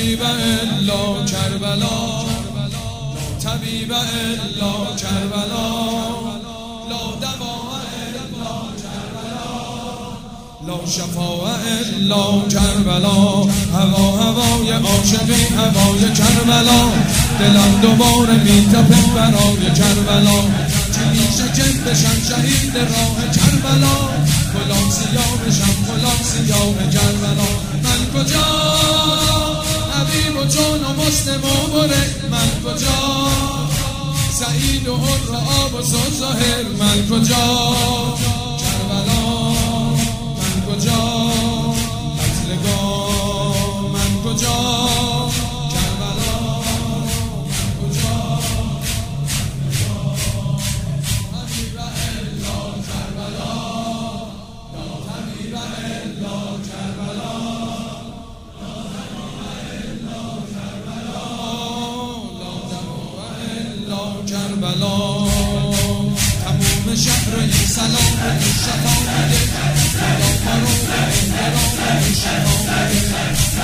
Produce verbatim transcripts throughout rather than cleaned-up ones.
طبیب الا کربلا، لا طبیب الا کربلا، لا دوا الا کربلا، لا شفا الا کربلا. هوا هوای عاشقی هوای کربلا، دلم دوباره میتپه برای کربلا. چی میشه که بشم شهید راه کربلا، غلام سیاه بشم غلام سیاه کربلا. من کجا حبیب و جان و مسلم و بره، من کجا سعید و حر و آب و ظاهر، من کجا کربلا، من کجا قتلگاه، من کجا کربلا، من کجا حبیب الا کربلا، لا حبیب الا کربلا، لا حبیب الا کربلا، لا دوا الا کربلا. تمام شهر این سلام این شفا میده، خدا مرو این درام این شفا میده،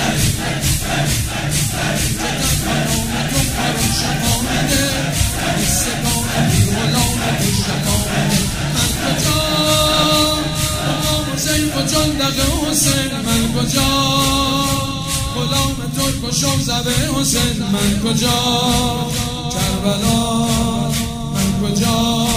جدن مرام تو مرو شفا میده، این سکان این غلام این شفا میده. من کجا غلام حسین و جندق حسین، من کجا غلام ترک و شوزبه حسین، من کجا کربلا، من کجا